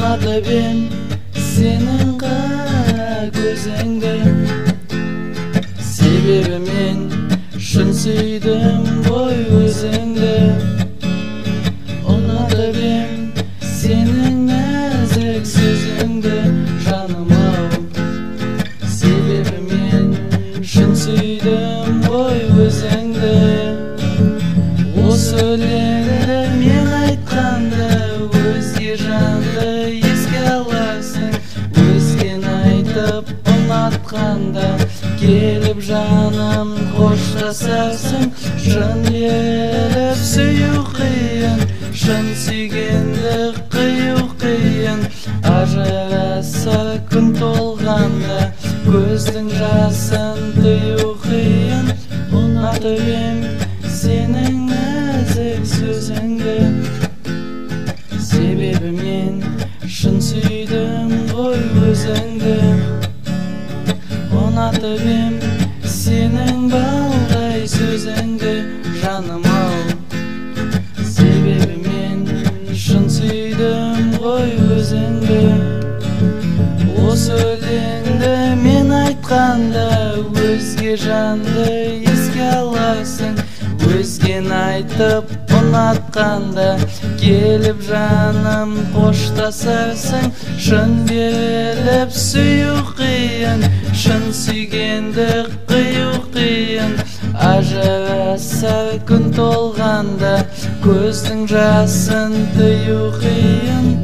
ұнатып ем сенің қара көзіңді, себебі мен шын сүйдім ғой өзіңді. Ұнатып ем сенің нәзік сөзіңді, жаным-ау, себебі мен шын сүйдім ғой өзіңді. Осы өлеңді мен айтқанда өзге жанды еске аласың, өзгені айтып ұнатқанда келіп жаным қоштасасың. Шын беріп сүю қиын, шын сүйгенді қию қиын. Ажыраса күн толғанда көздің жасын тыю қиын. Ұнатып ем сенің нәзік сөзіңді, себебі мен шын сүйдім ғой өзіңді. Ұнатып ем сенің балдай сөзіңді, жаным-ау, себебі мен шын сүйдім ғой өзіңді. Осы өлеңді мен айтқанда өзге жанды еске аласың, өзгені айтып ұнатқанда келіп жаным қоштасасың. Шын беріліп сүю қиын, шын сүйгенді қию қиын. Ажыраса күн толғанда көздің жасын тыю қиын.